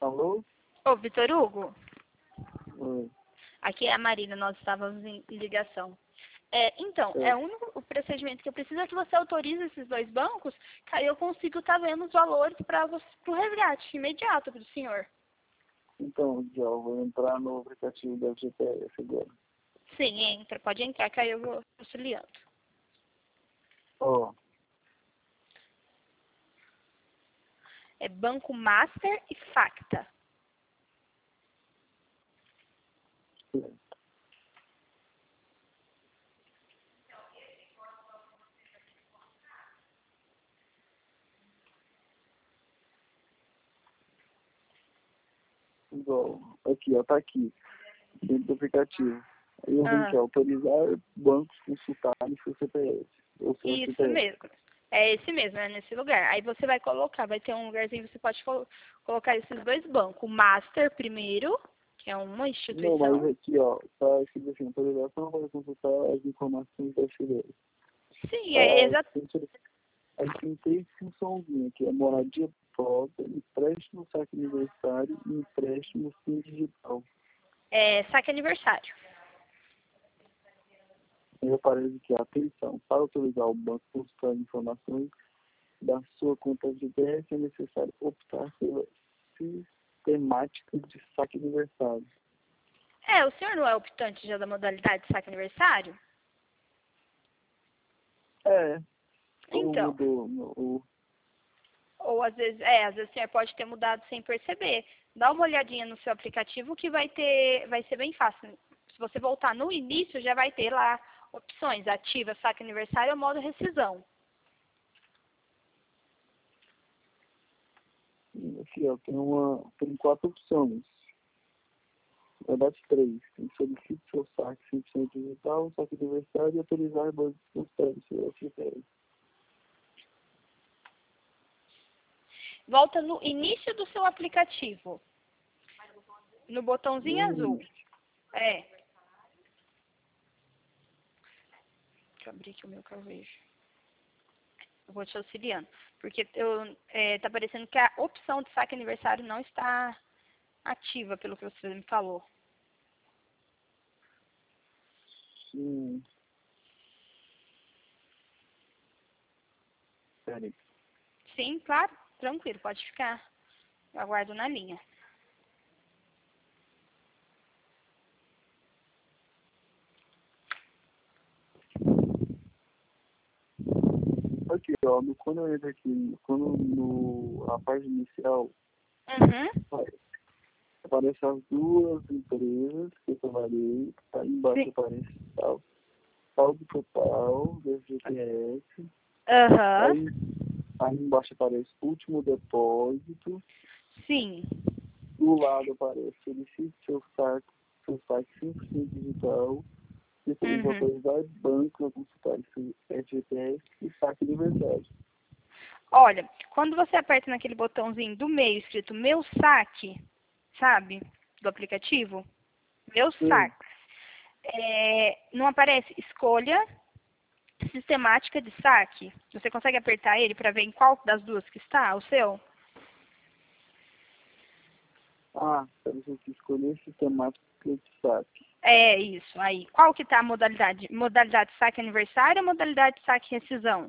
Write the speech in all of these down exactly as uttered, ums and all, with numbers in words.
Alô? Ô, Vitor Hugo, Oi. aqui é a Marina, nós estávamos em ligação. É, então, é o único o procedimento que eu preciso é que você autorize esses dois bancos, que aí eu consigo estar vendo os valores para o resgate imediato do senhor. Então, já eu vou entrar no aplicativo da G P S agora. Sim, entra, pode entrar, que aí eu vou auxiliando. Ó, É Banco Master e Facta. certo. Igual, aqui, ó, tá aqui, dentro do aplicativo. Aí eu venho Ah, aqui, ó, autorizar bancos consultarem seu C P S, ou seu isso C P S. mesmo. É esse mesmo, é nesse lugar. Aí você vai colocar, vai ter um lugarzinho, você pode colo colocar esses dois bancos. O Master primeiro, que é uma Não, mas instituição. aqui, ó, tá escrito assim, autorização para consultar as informações da Fidelis. Sim, é Ah, exato. tem que- aí tem três funçãozinhas, que é moradia própria, empréstimo saque aniversário e empréstimo sim digital. É saque aniversário. Aí aparece aqui, atenção, para autorizar o banco a consultar informações da sua conta de G P S é necessário optar pela sistemática de saque aniversário. É, o senhor não é optante já da modalidade de saque aniversário? É, ou Então, mudou, o, ou às vezes, é, às vezes o senhor pode ter mudado sem perceber. Dá uma olhadinha no seu aplicativo que vai ter, vai ser bem fácil. Se você voltar no início, já vai ter lá opções, ativa, saque aniversário ou modo rescisão. aqui, ó, tem, uma, tem quatro opções. Na verdade, três. Tem solicite seu saque cem por cento digital, saque aniversário e autorizar bancos consultarem seu G P S. Volta no início do seu aplicativo, no botãozinho Hum, azul. É. Deixa eu abrir aqui o meu que eu vejo. Eu vou te auxiliando. Porque eu, é, tá parecendo que a opção de saque aniversário não está ativa, pelo que você me falou. sim. Peraí. Sim, claro. Tranquilo, pode ficar. Eu aguardo na linha. Aqui, ó, no, quando eu entro aqui, quando no, a página inicial, Uhum. aparecem as duas empresas que eu trabalhei, aí embaixo Sim. aparece tal, saldo total do G P S, Aham. aí, aí embaixo aparece último depósito, Sim. do lado aparece solicite seu saque, seu saque cem por cento digital, depois Uhum. autorizar banco a consultar seu G P S e saque aniversário. Olha, quando você aperta naquele botãozinho do meio escrito Meu Saque, sabe? Do aplicativo, Meus Sim. Saques, é, não aparece escolha sistemática de saque? Você consegue apertar ele para ver em qual das duas que está o seu? Ah, parece que escolher sistemática de saque. É isso, aí. Qual que está a modalidade? Modalidade saque aniversário ou modalidade saque rescisão?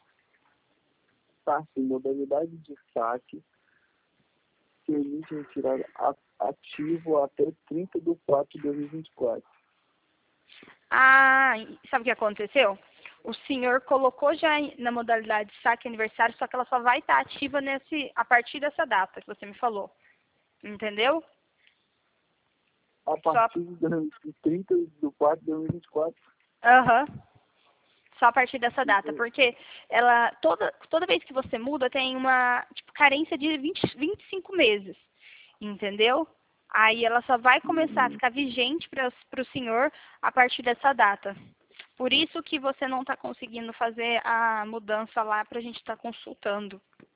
Tá, sim, modalidade de saque permite retirar a- ativo até trinta de quatro de dois mil e vinte e quatro. Ah, sabe o que aconteceu? O senhor colocou já em- na modalidade saque aniversário, só que ela só vai estar ativa nesse, a partir dessa data que você me falou. Entendeu? A Só, partir de trinta de quatro de dois mil e vinte e quatro. aham, só a partir dessa data. Porque ela, toda, toda vez que você muda, tem uma tipo, carência de vinte, vinte e cinco meses. Entendeu? Aí ela só vai começar a Uhum. ficar vigente para o senhor a partir dessa data. Por isso que você não está conseguindo fazer a mudança lá para a gente estar consultando.